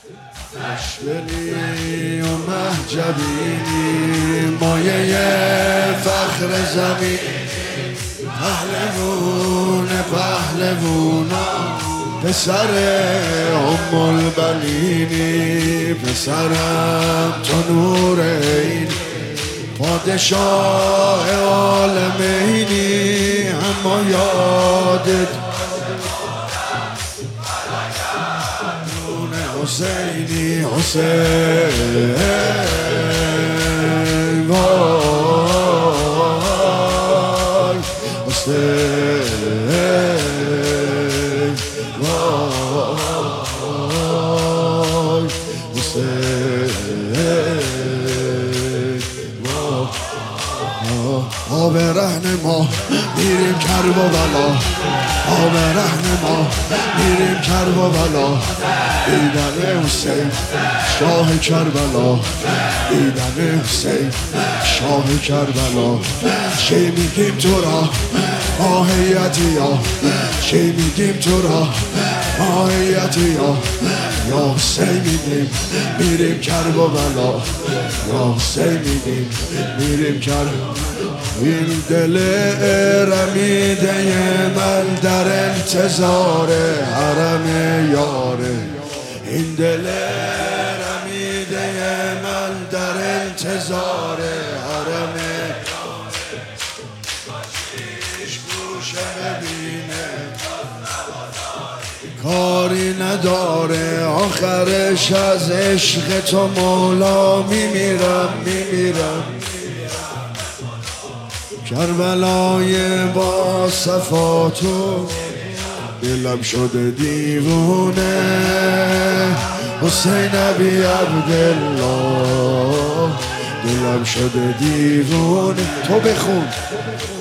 مشبلی و مهجبینی مایه فخر زمین پهلوونا پسر ام البنینی پسرم تو نور عینی پادشاه عالمینی اما یادت حسینی حسین وای حسین وای حسین آب رهن ما میریم کربلا آب رهن ما میریم کربلا دیدن حسین شاه کربلا دیدن حسین شاه کربلا چی میگیم تو را ماهیتی یا چی میگیم تو را ماهیتی یا حسین میگیم میریم کربلا یا حسین میگیم میریم کربلا این دل رمیده من در انتظار حرم یاره این دل رمیده من در انتظار حرم گوشه ببینه کاری نداره آخرش از عشق تو مولا میمیرم کربلای با صفاتو دلم شده دیوونه حسین ابی عبدالله دلم شده دیوونه تو بخون